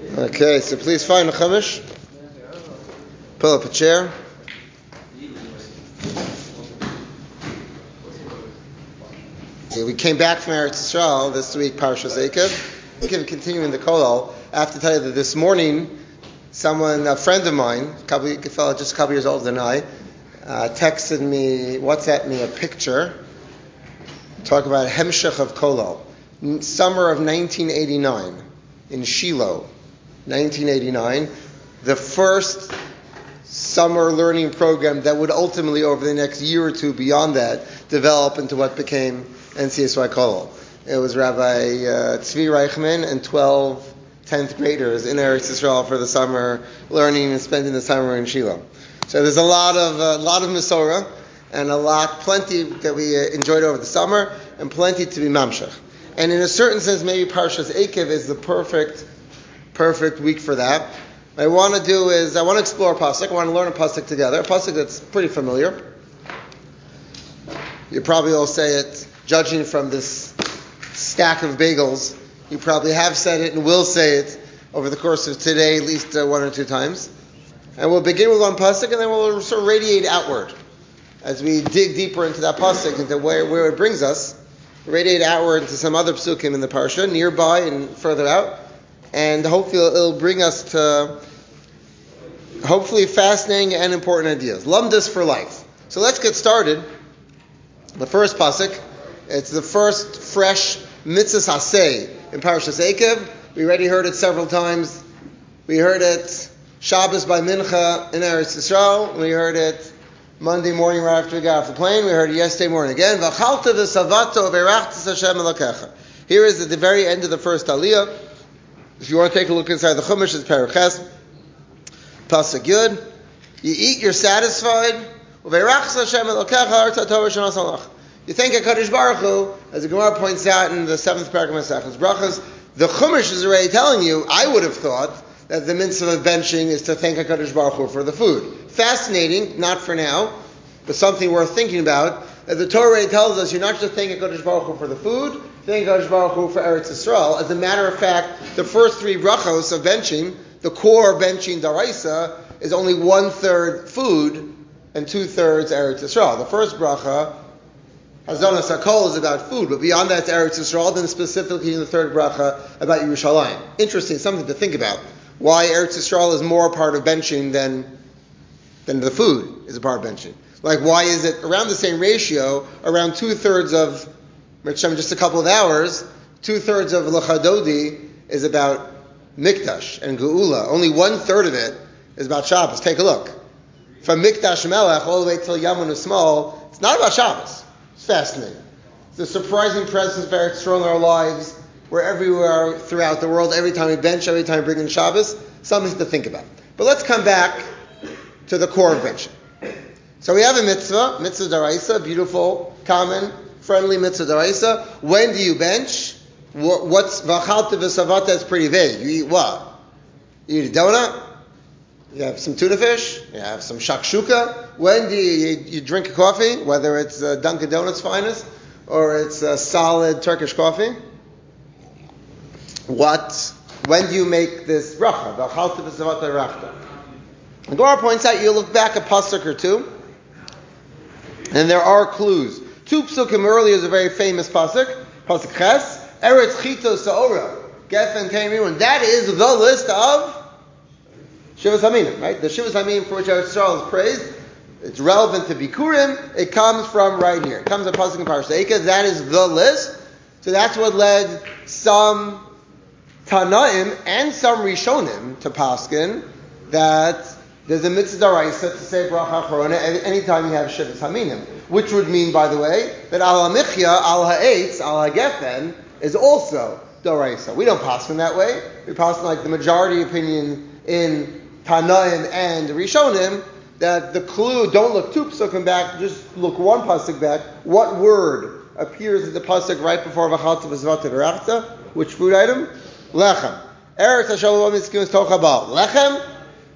Okay, so please find a chumash. Pull up a chair. Okay, we came back from Eretz Yisrael this week, Parshas Eikev. Continuing the Kolal, I have to tell you that this morning, a friend of mine, a fellow just a couple years older than I, texted me, WhatsApped me a picture, talk about Hemshech of Kolal. Summer of 1989, in Shiloh, 1989, the first summer learning program that would ultimately, over the next year or two beyond that, develop into what became NCSY Kolal. It was Rabbi Tzvi Reichman and 12 10th graders in Eretz Yisrael for the summer, learning and spending the summer in Shiloh. So there's a lot of Masorah and plenty that we enjoyed over the summer, and plenty to be mamshech. And in a certain sense, maybe Parshas Eikev is the perfect week for that. What I want to do is, I want to explore a pasuk. I want to learn a pasuk together. A pasuk that's pretty familiar. You probably all say it, judging from this stack of bagels. You probably have said it and will say it over the course of today, at least one or two times. And we'll begin with one pasuk, and then we'll sort of radiate outward as we dig deeper into that pasuk, into where it brings us. Radiate outward into some other psukim in the parsha, nearby and further out, and hopefully it'll bring us to hopefully fascinating and important ideas. Lumdus for life. So let's get started. The first pasuk, it's the first fresh mitzvah haseh in Parshas Eikev. We already heard it several times. We heard it Shabbos by Mincha in Eretz Yisrael. We heard it Monday morning right after we got off the plane. We heard it yesterday morning again. V'chalta v'savato v'erachtas Hashem elokecha. Here is at the very end of the first aliyah. If you want to take a look inside the Chumash, it's Paraches. Pasuk Yud. You eat, you're satisfied. V'erachtas Hashem elokecha arta Torah shenasalach. You thank HaKadosh Baruch Hu, as the Gemara points out in the 7th paragraph of Maseches Brachos. The Chumash is already telling you, I would have thought, that the mitzvah of benching is to thank HaKadosh Baruch Hu for the food. Fascinating, not for now, but something worth thinking about. That the Torah already tells us you're not just thanking HaKadosh Baruch Hu for the food, thank HaKadosh Baruch Hu for Eretz Yisrael. As a matter of fact, the first three brachos of benching, the core benching daraisa, is only 1/3 food and 2/3 Eretz Yisrael. The first bracha, Hazanas HaKol, is about food, but beyond that it's Eretz Yisrael, then specifically in the third bracha about Yerushalayim. Interesting, something to think about. Why Eretz Yisrael is more a part of benching than the food is a part of benching. Like, why is it around the same ratio, around 2/3 of, just a couple of hours, 2/3 of Lachadodi is about Mikdash and Geula. Only 1/3 of it is about Shabbos. Take a look. From Mikdash Melech all the way till Yamun Usmal, it's not about Shabbos. It's fascinating. It's a surprising presence of Eretz Yisrael in our lives. We're everywhere throughout the world. Every time we bench, every time we bring in Shabbos, something to think about. But let's come back to the core of benching. So we have a mitzvah daraisa, beautiful, common, friendly mitzvah daraisa. When do you bench? What's v'chalta v'savata? It's pretty vague. You eat what? You eat a donut? You have some tuna fish? You have some shakshuka? When do you drink a coffee? Whether it's Dunkin' Donuts finest or it's a solid Turkish coffee? When do you make this bracha? V'chalta v'savata rachta. The Gemara points out, you look back a pasuk or two, and there are clues. Two psukim earlier is a very famous pasuk Ches, Eretz Chito Sa'ora, Gefen Teimim, and that is the list of Shivas Haminim, right? The Shivas Haminim for which Eretz Yisrael is praised. It's relevant to Bikurim. It comes from right here. It comes a pasuk in Parashat Eikev. That is the list. So that's what led some Tanaim and some Rishonim to paskin that there's a mitzvah daraisa to say bracha acharona anytime you have Shivas Haminim, which would mean, by the way, that al hamichya, al ha'etz, al ha'gefen is also daraisa. We don't paskin that way. We paskin like the majority opinion in Tanaim and Rishonim, that the clue, don't look two pasukim back, just look one pasuk back. What word appears in the pasuk right before v'chalta v'savata v'rachta? Which food item? Lechem. Eretz HaShalom Mitzkim Tocha Ba'al. Lechem.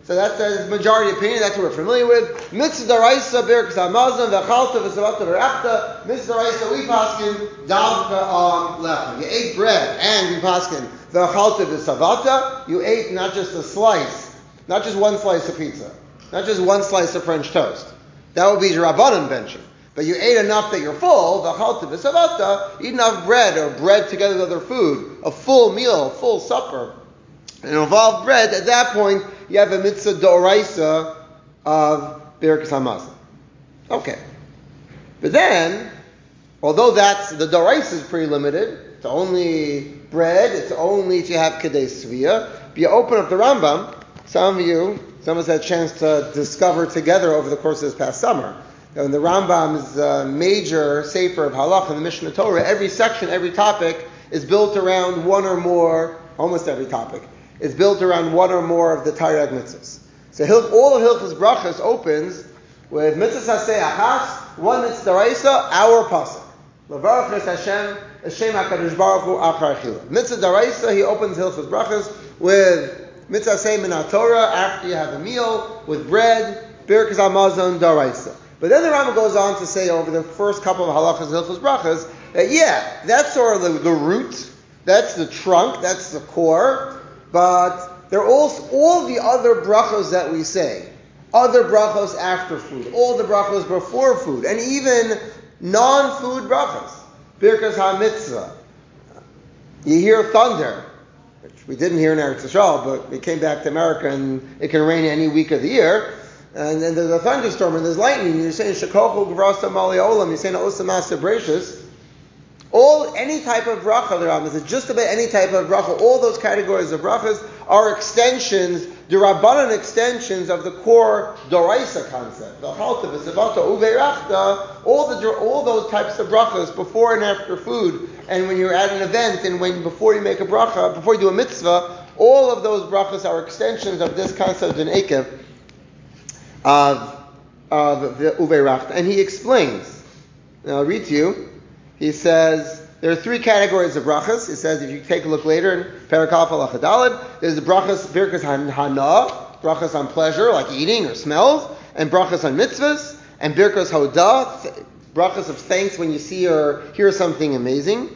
So that's the majority opinion. That's what we're familiar with. Mitzvah daraisa birkas hamazon v'chalta v'savata v'rachta. Mitzvah daraisa we paskin davka on lechem. You ate bread and we paskin v'chalta v'savata. You ate not just a slice, not just one slice of pizza, not just one slice of French toast. That would be your rabbanon benching. But you ate enough that you're full. V'chalta v'savata. Eat enough bread or bread together with other food, a full meal, a full supper, and involved bread. At that point, you have a mitzvah d'oraisa of birkas hamazon. Okay. But then, although that's, the d'oraisa is pretty limited, it's only bread, it's only if you have kedei svia. But you open up the Rambam, some of us had a chance to discover together over the course of this past summer. In the Rambam's major sefer of halach in the Mishnah Torah, every section, every topic is built around one or more, almost every topic, is built around one or more of the Taryag mitzvahs. So all of Hilchos Brachos opens with mitzvah saseh achas, one mitzvah daraisa, our pasuk. Levarach es Hashem, Hashem HaKadosh Baruch Hu achar achila. Mitzvah daraisa, he opens Hilchos Brachos with mitzvah saseh min Torah, after you have a meal, with bread, birkas hamazon daraisa. But then the Rambam goes on to say over the first couple of halachas Hilchos Brachos that that's sort of the root, that's the trunk, that's the core. But there are all the other brachos that we say, other brachos after food, all the brachos before food, and even non-food brachos. Birkas HaMitzvah. You hear thunder, which we didn't hear in Eretz Yisrael, but we came back to America and it can rain any week of the year. And then there's a thunderstorm and there's lightning, and you're saying Shekochu Gvrasa Mali Olam, you're saying Osamasa Brachos. Any type of bracha, the Rambam says, just about any type of bracha, all those categories of brachas are extensions, the Rabbanan extensions of the core Doraisa concept. The Chalta, V'Savata, Uveirachta, all those types of brachas before and after food, and when you're at an event, and before you make a bracha, before you do a mitzvah, all of those brachas are extensions of this concept in Ekev of the Uveirachta. And he explains, now I'll read to you. He says there are three categories of brachas. He says if you take a look later in Parakaf Halacha Daled, there's the brachas birkas hana, brachas on pleasure like eating or smells, and brachas on mitzvahs, and birkas hoda, brachas of thanks when you see or hear something amazing.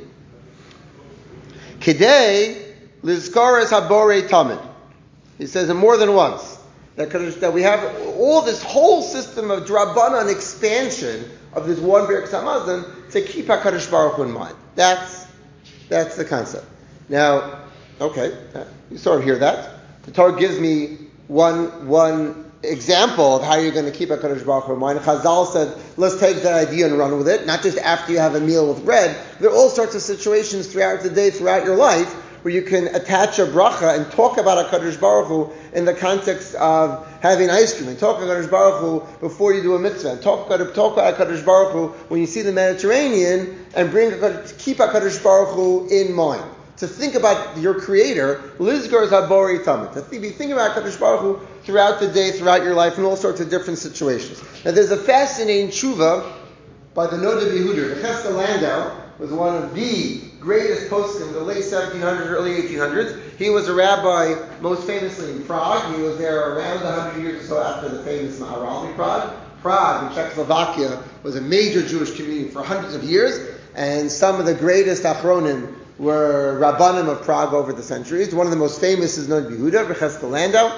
Kidei lizkares habore tamid. He says it more than once that we have all this whole system of drabanan expansion of this one birkas hamazon to keep HaKadosh Baruch Hu in mind. That's the concept. Now, okay, you sort of hear that. The Torah gives me one example of how you're going to keep HaKadosh Baruch Hu in mind. Chazal said, let's take that idea and run with it, not just after you have a meal with bread. There are all sorts of situations throughout the day, throughout your life, where you can attach a bracha and talk about HaKadosh Baruch Hu in the context of having ice cream, and talk about HaKadosh Baruch Hu before you do a mitzvah, and talk about HaKadosh Baruch Hu when you see the Mediterranean, and keep HaKadosh Baruch Hu in mind. To think about your Creator, Lizgar Zabori Tamid, to be thinking about HaKadosh Baruch Hu throughout the day, throughout your life, in all sorts of different situations. Now there's a fascinating tshuva by the Noda B'Yehuda. The Chesed Landau was one of the greatest poskim in the late 1700s, early 1800s. He was a rabbi, most famously in Prague. He was there around 100 years or so after the famous Maharal in Prague. Prague, in Czechoslovakia, was a major Jewish community for hundreds of years, and some of the greatest achronim were Rabbanim of Prague over the centuries. One of the most famous is Noda B'Yehuda, Chesed Landau.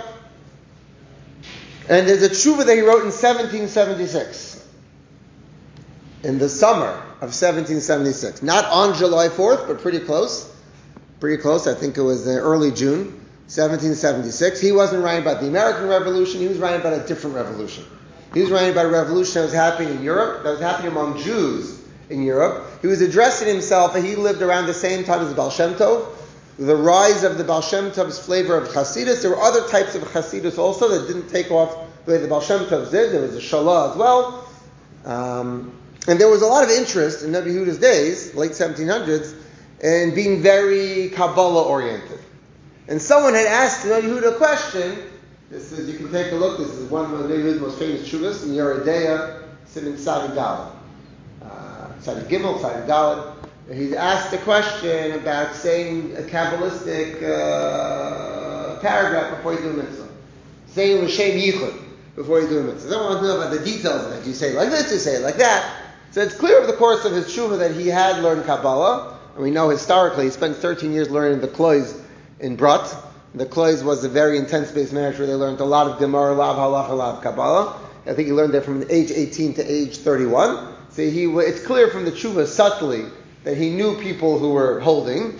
And there's a tshuva that he wrote in 1776. In the summer of 1776. Not on July 4th, but pretty close. Pretty close. I think it was early June, 1776. He wasn't writing about the American Revolution. He was writing about a different revolution. He was writing about a revolution that was happening in Europe, that was happening among Jews in Europe. He was addressing himself, and he lived around the same time as the Baal Shem Tov. The rise of the Baal Shem Tov's flavor of Hasidus. There were other types of Hasidus also that didn't take off the way the Baal Shem Tov did. There was a Shalah as well. And there was a lot of interest in Noda B'Yehuda's days, late 1700s, in being very Kabbalah-oriented. And someone had asked Noda B'Yehuda a question. This is, you can take a look, this is one of Noda B'Yehuda's most famous shuvas, in Yoreh Deah, Siman Tzadi Daled. Tzadi Gimel, Tzadi Daled. He's asked a question about saying a Kabbalistic paragraph before you do a mitzvah. Say l'shem yichud before you do a mitzvah. I don't want to know about the details of it. You say it like this, you say it like that. So it's clear over the course of his tshuva that he had learned Kabbalah, and we know historically he spent 13 years learning the Klois in Brat. The Klois was a very intense base marriage where they learned a lot of Gemara, a lot of Halacha, a lot of Kabbalah. I think he learned there from age 18 to age 31. So it's clear from the tshuva subtly that he knew people who were holding.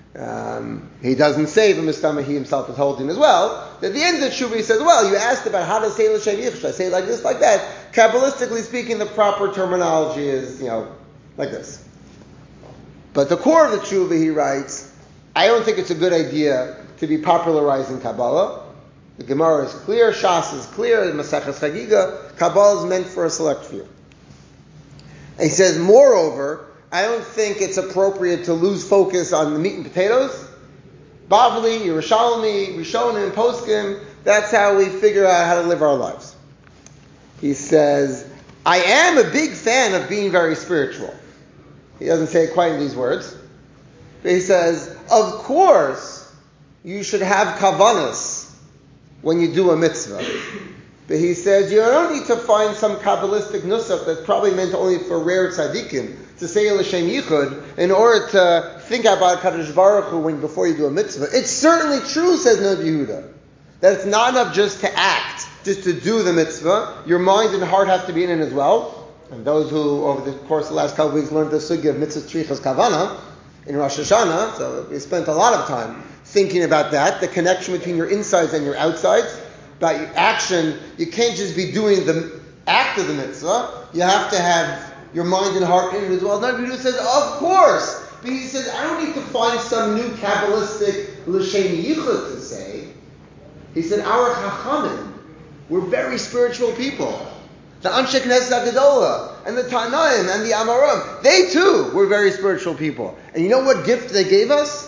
He doesn't say from his stomach he himself is holding as well. At the end of the tshuva he says, well, you asked about how to say l'shem yichud. Should I say it like this, like that? Kabbalistically speaking, the proper terminology is, like this. But the core of the tshuva, he writes, I don't think it's a good idea to be popularizing Kabbalah. The Gemara is clear, Shas is clear, Maseches Chagiga, Kabbalah is meant for a select few. And he says, moreover, I don't think it's appropriate to lose focus on the meat and potatoes. Bavli, Yerushalmi, Rishonim, Poskim, that's how we figure out how to live our lives. He says, I am a big fan of being very spiritual. He doesn't say it quite in these words. But he says, of course, you should have kavanas when you do a mitzvah. But he says, you don't need to find some Kabbalistic nusach that's probably meant only for rare tzaddikim to say l'shem yichud in order to think about Kadosh Baruch Hu before you do a mitzvah. It's certainly true, says Nob Yehuda, that it's not enough just to act, just to do the mitzvah. Your mind and heart have to be in it as well. And those who, over the course of the last couple of weeks, learned the sugya of mitzvah trichas kavana in Rosh Hashanah, so we spent a lot of time thinking about that, the connection between your insides and your outsides. About your action, you can't just be doing the act of the mitzvah. You have to have your mind and heart in it as well. Nob Yehuda says, of course. But he says, I don't need to find some new Kabbalistic l'shem yichud to say. He said, our Chachamim, we're very spiritual people. The Anshe Knesset HaGedolah, and the Tanaim, and the Amorim, they too were very spiritual people. And you know what gift they gave us?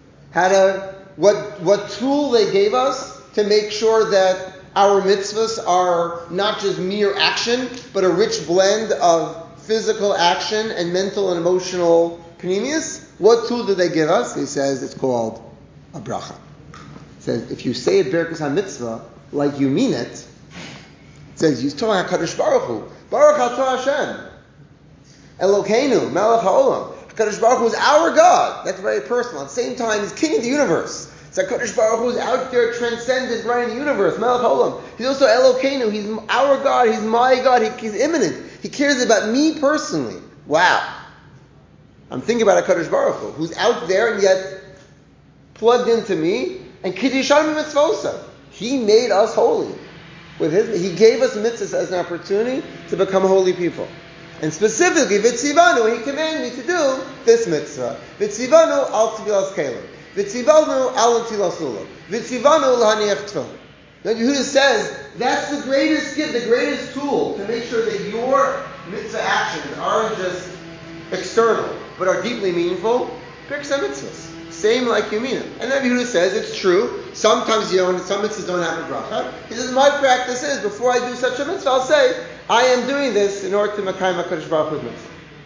What tool they gave us to make sure that our mitzvahs are not just mere action, but a rich blend of physical action and mental and emotional pneumius. What tool did they give us? He says it's called a bracha. He says if you say a Berkos HaMitzvah like you mean it, it says Yistorah HaKadosh Baruch Hu, Baruch Atah Hashem, Elokeinu, Melech HaOlam. HaKadosh Baruch Hu is our God. That's very personal. At the same time, He's King of the universe. So HaKadosh Baruch Hu is out there, transcendent, right in the universe, Melech HaOlam. He's also Elokeinu. He's our God. He's my God. He's immanent. He cares about me personally. Wow. I'm thinking about HaKadosh Baruch Hu, who's out there and yet plugged into me. And Kiddushan Mitzvosa. He made us holy. He gave us mitzvahs as an opportunity to become holy people. And specifically, Vitzivanu, He commanded me to do this mitzvah. Vitzivanu al tzivilas kelim. Vitzivanu al netilas ulam. Vitzivanu l'haniach tefillin. Nob Yehuda says that's the greatest gift, the greatest tool to make sure that your mitzvah actions aren't just external, but are deeply meaningful. Pick some mitzvahs. Same like you mean it. And Nob Yehuda says it's true. Sometimes some mitzvahs don't have a bracha. He says my practice is before I do such a mitzvah, I'll say I am doing this in order to makayim HaKadosh Baruch Hu's mitzvah.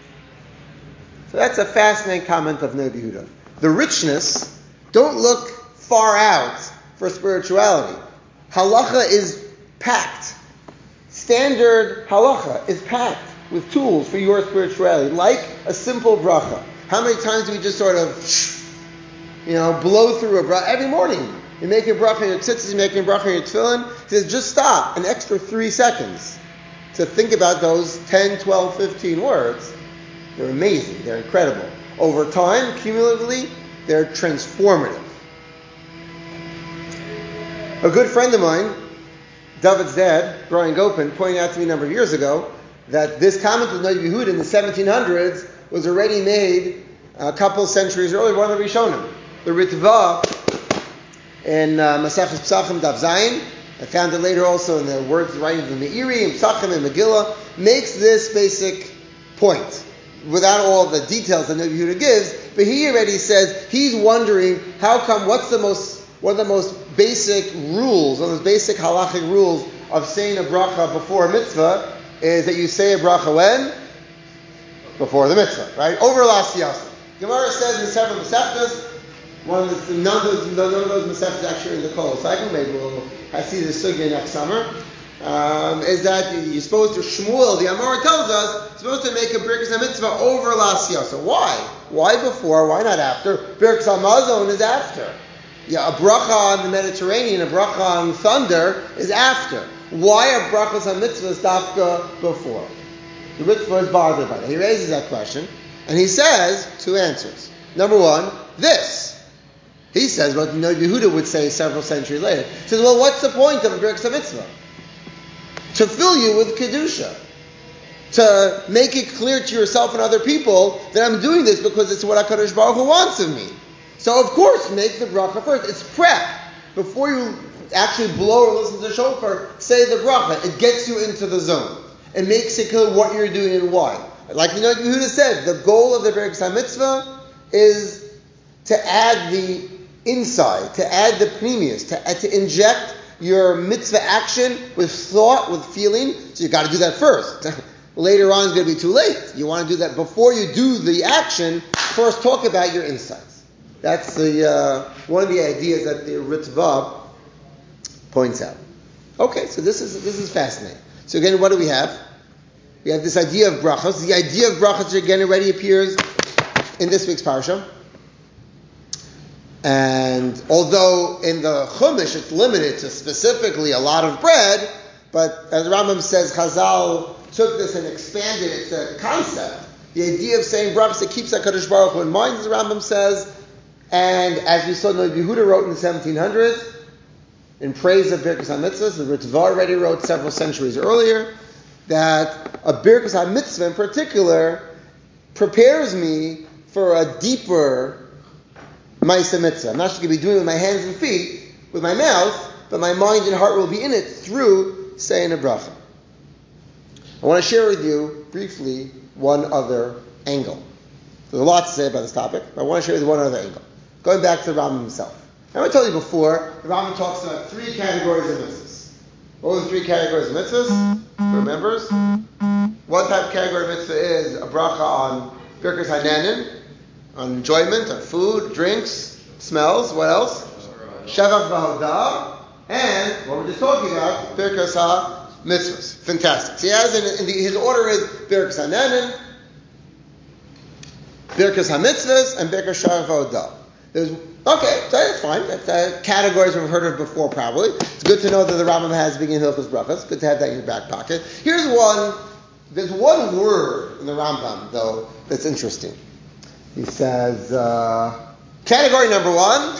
So that's a fascinating comment of Nob Yehuda. The richness, don't look far out for spirituality. Halacha is packed. Standard halacha is packed with tools for your spirituality, like a simple bracha. How many times do we just sort of, blow through a bracha? Every morning. You make a bracha in your tzitzis, you make a bracha in your tefillin. He says, just stop an extra 3 seconds to think about those 10, 12, 15 words. They're amazing. They're incredible. Over time, cumulatively, they're transformative. A good friend of mine, David's dad, Brian Gopin, pointed out to me a number of years ago that this comment of Nob Yehuda in the 1700s was already made a couple centuries earlier, one of the Rishonim. The Ritva in Maseches Pesachim Daf Zayin, I found it later also in the words writing of the Meiri, and Pesachim, and Megillah, makes this basic point, without all the details that Nob Yehuda gives, but he already says he's wondering how come, one of the most basic rules, one of the basic halachic rules of saying a bracha before a mitzvah is that you say a bracha when? Before the mitzvah, right? Over Las Yasam. Gemara says in several Masechtas, One that's none of those Masechtas actually in the Kol cycle. Maybe we'll see the sugya next summer. Is that you're supposed to Shmuel? The Amora tells us you're supposed to make a Birkas HaMitzvah over Lasya. So why? Why before? Why not after? Birkas HaMazon is after. Yeah, a bracha on the Mediterranean, a bracha on thunder is after. Why are brachas HaMitzvahs dafka before? The Ritva is bothered by that. He raises that question, and he says two answers. Number one, this. He says what Yehuda would say several centuries later. He says, well, what's the point of a Birkas HaMitzvah? To fill you with Kedusha. To make it clear to yourself and other people that I'm doing this because it's what HaKadosh Baruch Hu wants of me. So of course, make the bracha first. It's prep. Before you actually blow or listen to the shofar, say the bracha. It gets you into the zone. It makes it clear what you're doing and why. Like Yehuda said, the goal of the Birkas HaMitzvah is to add the inside, to add the pneumius, to inject your mitzvah action with thought, with feeling. So you've got to do that first. Later on, it's going to be too late. You want to do that before you do the action. First, talk about your insights. That's the one of the ideas that the Ritva points out. Okay, so this is fascinating. So again, what do we have? We have this idea of brachos. The idea of brachos again already appears in this week's parsha. And although in the Chumash it's limited to specifically a lot of bread, but as Rambam says, Chazal took this and expanded it to a concept. The idea of saying brachos, it keeps HaKadosh Baruch Hu in mind, as Rambam says. And as we saw, Noah Yehuda wrote in the 1700s, in praise of Birkas HaMitzvah, the Ritva already wrote several centuries earlier, that a Birkas HaMitzvah in particular prepares me for a deeper Ma'aseh Mitzvah. I'm not just going to be doing it with my hands and feet, with my mouth, but my mind and heart will be in it through saying a bracha. I want to share with you briefly one other angle. There's a lot to say about this topic, but I want to share with you one other angle. Going back to the Rambam himself. Now, I told you before, the Rambam talks about three categories of mitzvahs. What are the three categories of mitzvahs? Who remembers? One type of category of mitzvah is a bracha on Birkas Hananin, on enjoyment, on food, drinks, smells. What else? Shevach v'hodah, and what we're just talking about, Birkas HaMitzvahs. Fantastic. So he has his order is Birkas Hananin, Birkas HaMitzvahs, and Birkas Shevach v'hodah. Okay, so that's fine. That's categories we've heard of before, probably. It's good to know that the Rambam has begin Hilchos Brachos. Good to have that in your back pocket. There's one word in the Rambam, though, that's interesting. He says, category number one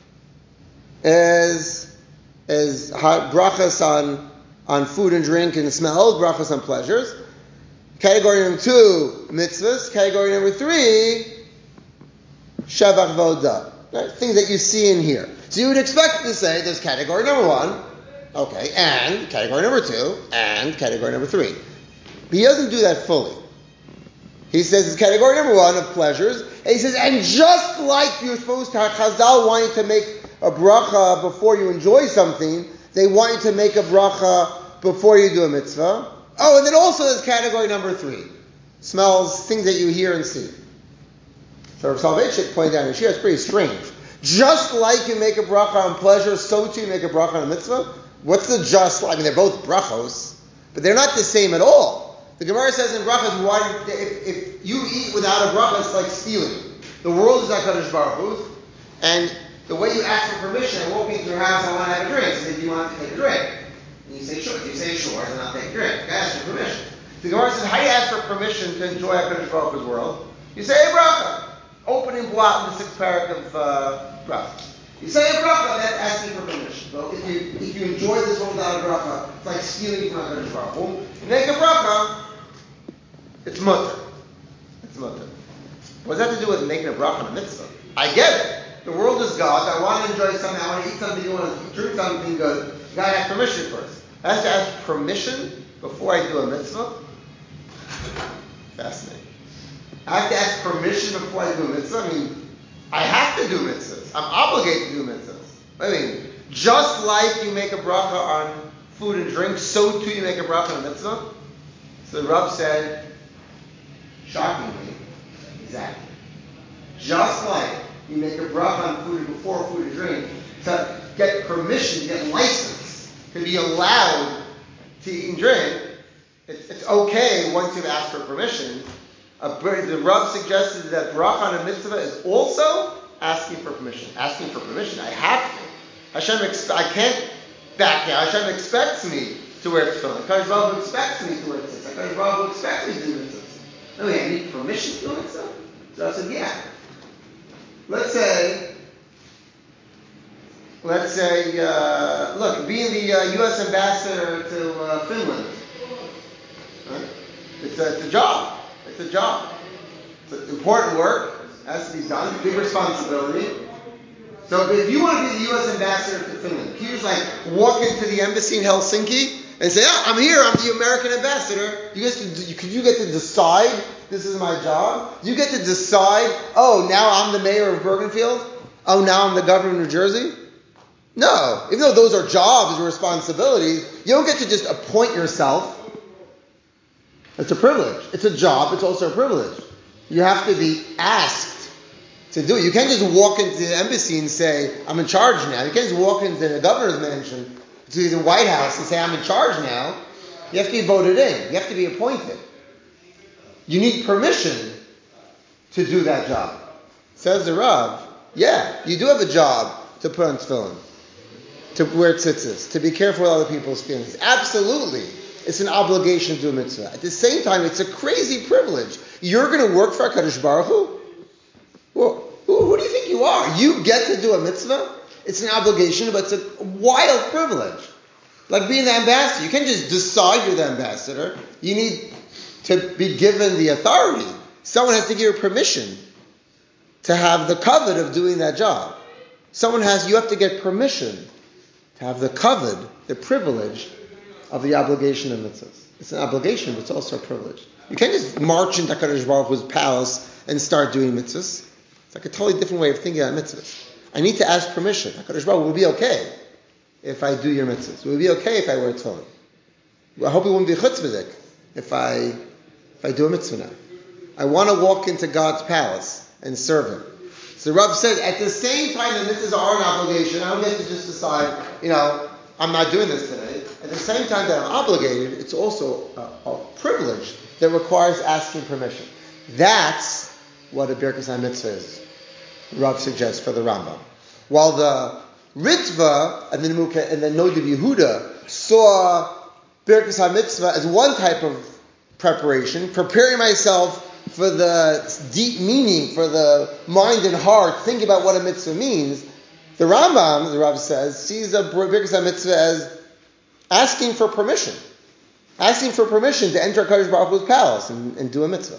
is brachas on food and drink and smell, brachas on pleasures. Category number two, mitzvahs. Category number three, Shevach v'hodah. Right? Things that you see in here. So you would expect to say there's category number one, okay, and category number two, and category number three. But he doesn't do that fully. He says it's category number one of pleasures, and he says, and just like you're supposed to have Chazal want you to make a bracha before you enjoy something, they want you to make a bracha before you do a mitzvah. Oh, and then also there's category number three. Smells, things that you hear and see. So Rav Soloveitchik pointed out in Shia, it's pretty strange. Just like you make a bracha on pleasure, so too you make a bracha on a mitzvah. What's the just like? I mean, they're both brachos, but they're not the same at all. The Gemara says in brachos, if you eat without a bracha, it's like stealing. The world is HaKadosh Baruch Hu's, and the way you ask for permission, I walk into your house, I want to have a drink. So do you want to take a drink? And you say sure. If you say sure, then I'll take a drink. You ask for permission. The Gemara says, how do you ask for permission to enjoy HaKadosh Baruch Hu's world? You say a bracha. Opening blot in the sixth parak of bracha. You say a bracha, that's asking for permission. Well, if you enjoy this world without a bracha, it's like stealing from HaKadosh Baruch Hu. You make a bracha, it's mutter. It's mutter. What does that have to do with making a bracha on a mitzvah? I get it. The world is God. I want to enjoy something. I want to eat something. You want to drink something good. You got to ask permission first. I have to ask permission before I do a mitzvah. Fascinating. I have to ask permission before I do a mitzvah. I mean, I have to do mitzvahs. I'm obligated to do mitzvahs. I mean, just like you make a bracha on food and drink, so too you make a bracha on a mitzvah. So the Rav said, shockingly, exactly. Just like You make a bracha on food before food and drink to get permission, to get license, to be allowed to eat and drink. It's okay once you've asked for permission. The Rav suggested that bracha on a mitzvah is also asking for permission. Asking for permission. I have to. I can't back down. Hashem expects me to wear tefillin. HaKadosh Baruch Hu expects me to wear tzitzit. HaKadosh Baruch Hu expects me to do mitzvahs. No, I need permission to do mitzvah? So I said, yeah. Let's say, look, being the U.S. ambassador to Finland, right? It's a job. It's a job. It's important work. It has to be done. Big responsibility. So if you want to be the U.S. ambassador to Finland, can you just walk into the embassy in Helsinki and say, I'm here, I'm the American ambassador. You get to decide this is my job? You get to decide, now I'm the mayor of Bergenfield? Now I'm the governor of New Jersey? No. Even though those are jobs or responsibilities, you don't get to just appoint yourself. It's a privilege. It's a job. It's also a privilege. You have to be asked to do it. You can't just walk into the embassy and say, I'm in charge now. You can't just walk into the governor's mansion, to the White House and say, I'm in charge now. You have to be voted in. You have to be appointed. You need permission to do that job. Says the Rav, yeah, you do have a job to put on tefillin, to wear tzitzis, to be careful with other people's feelings. Absolutely. It's an obligation to do a mitzvah. At the same time, it's a crazy privilege. You're going to work for HaKadosh Baruch Hu? Well, who do you think you are? You get to do a mitzvah? It's an obligation, but it's a wild privilege. Like being the ambassador. You can't just decide you're the ambassador. You need to be given the authority. Someone has to give you permission to have the kavod of doing that job. You have to get permission to have the kavod, the privilege of the obligation of mitzvahs. It's an obligation, but it's also a privilege. You can't just march into HaKadosh Baruch Hu's palace and start doing mitzvahs. It's like a totally different way of thinking about mitzvahs. I need to ask permission. HaKadosh Baruch Hu will be okay if I do your mitzvahs. It will be okay if I wear tefillin. I hope it won't be chutzpahdik if I do a mitzvah now. I want to walk into God's palace and serve Him. So Rav says, at the same time that mitzvahs are an obligation, I don't get to just decide, I'm not doing this today. At the same time that I'm obligated, it's also a privilege that requires asking permission. That's what a Birkas HaMitzvah is. Rav suggests for the Rambam. While the Ritva and the Nodav Yehuda saw Birkas HaMitzvah as one type of preparation, preparing myself for the deep meaning, for the mind and heart, think about what a mitzvah means. The Rambam, the Rav says, sees a Birkas HaMitzvah as asking for permission. Asking for permission to enter HaKadosh Baruch Hu's palace and do a mitzvah.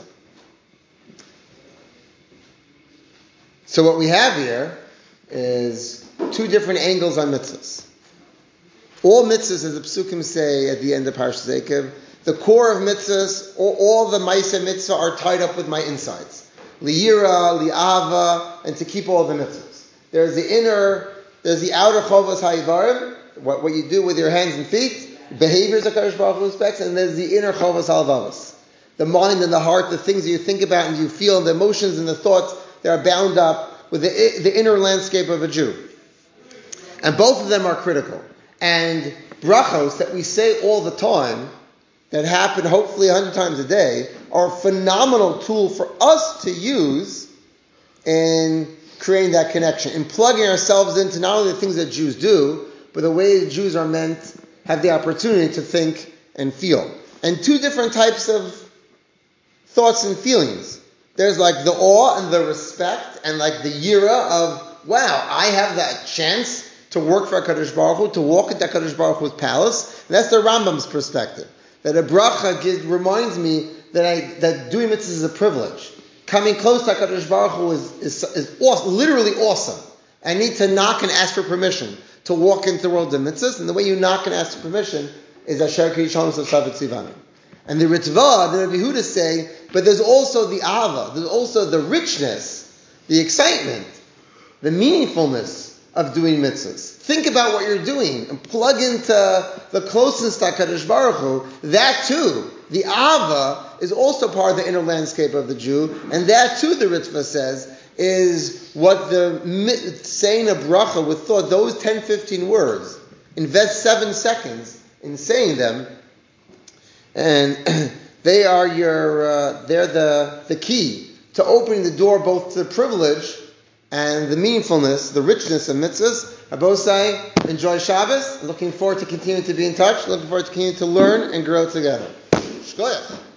So what we have here is two different angles on mitzvahs. All mitzvahs, as the Psukim say at the end of Parshas Eikev, the core of mitzvahs, all the Maaseh mitzvah are tied up with my insides. Liyira, li'ava, and to keep all the mitzvahs. There's the outer chovas ha'ivarim, what you do with your hands and feet, behaviors HaKadosh Baruch Hu expects, and there's the inner chovas halvavos, the mind and the heart, the things that you think about and you feel, the emotions and the thoughts that are bound up with the inner landscape of a Jew. And both of them are critical. And brachos that we say all the time, that happen hopefully 100 times a day, are a phenomenal tool for us to use in creating that connection, in plugging ourselves into not only the things that Jews do, but the way the Jews are meant, have the opportunity to think and feel. And two different types of thoughts and feelings. There's like the awe and the respect and like the yira of, wow, I have that chance to work for HaKadosh Baruch Hu, to walk into HaKadosh Baruch Hu's palace. And that's the Rambam's perspective. That a bracha reminds me that doing mitzvahs is a privilege. Coming close to HaKadosh Baruch Hu is awesome, literally awesome. I need to knock and ask for permission to walk into the world of mitzvahs. And the way you knock and ask for permission is Asher Ki Yishalom Savet Sivanim. And the Ritva, the Rabbi Yehuda say, but there's also the Ava, there's also the richness, the excitement, the meaningfulness of doing mitzvahs. Think about what you're doing and plug into the closeness to HaKadosh Baruch Hu. That too, the Ava, is also part of the inner landscape of the Jew. And that too, the Ritva says, is what saying a bracha with thought, those 10, 15 words, invest 7 seconds in saying them, and they are they're the key to opening the door both to the privilege and the meaningfulness, the richness of mitzvahs. Abosai, enjoy Shabbos. Looking forward to continuing to be in touch. Looking forward to continuing to learn and grow together. Shkoyach.